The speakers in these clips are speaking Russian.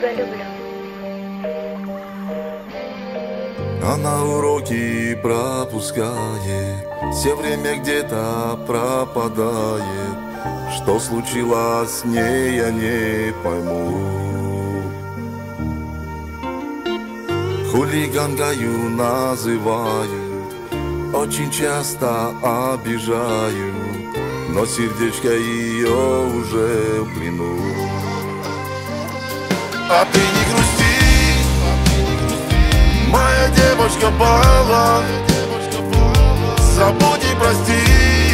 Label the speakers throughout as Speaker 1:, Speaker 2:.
Speaker 1: тебя люблю.
Speaker 2: Она уроки пропускает, все время где-то пропадает. Что случилось с ней, я не пойму. Хулиганкою называют, очень часто обижают, но сердечко ее уже в плену. А ты не грусти, моя девочка Бала, забудь и прости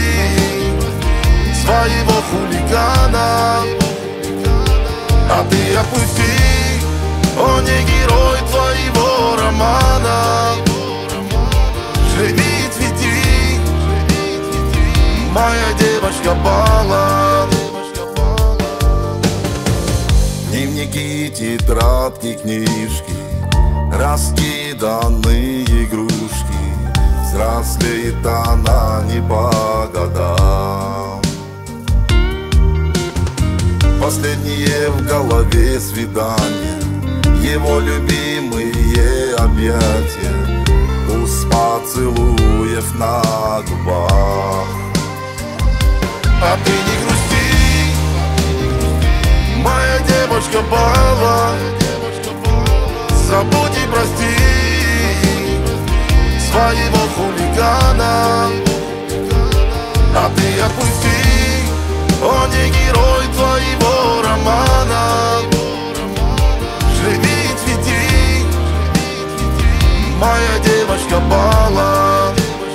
Speaker 2: своего хулигана. А ты отпусти, он не герой твоего романа. Живи, цвети, моя девочка Бала. Дневники, тетрадки, книжки, раскиданные игрушки. Взрослеет она не по годам. Последние в голове свидания, его любимые объятия, вкус поцелуев на губах. А ты не грусти, моя девочка Бала, забудь и прости своего хулигана. А ты отпусти, он не герой твоего романа. Живи, цвети, моя девочка Бала.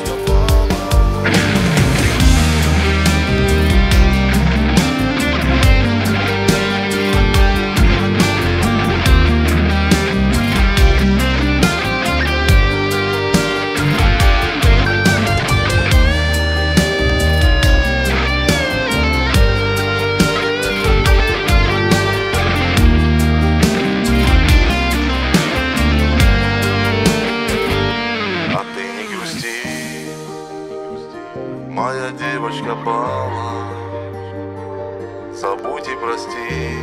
Speaker 2: Моя девочка Бала, забудь и прости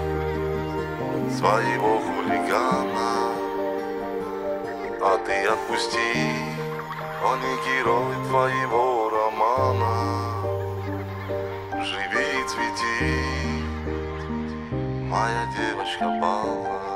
Speaker 2: своего хулигана. А ты отпусти, он не герой твоего романа. Живи и цвети, моя девочка Бала.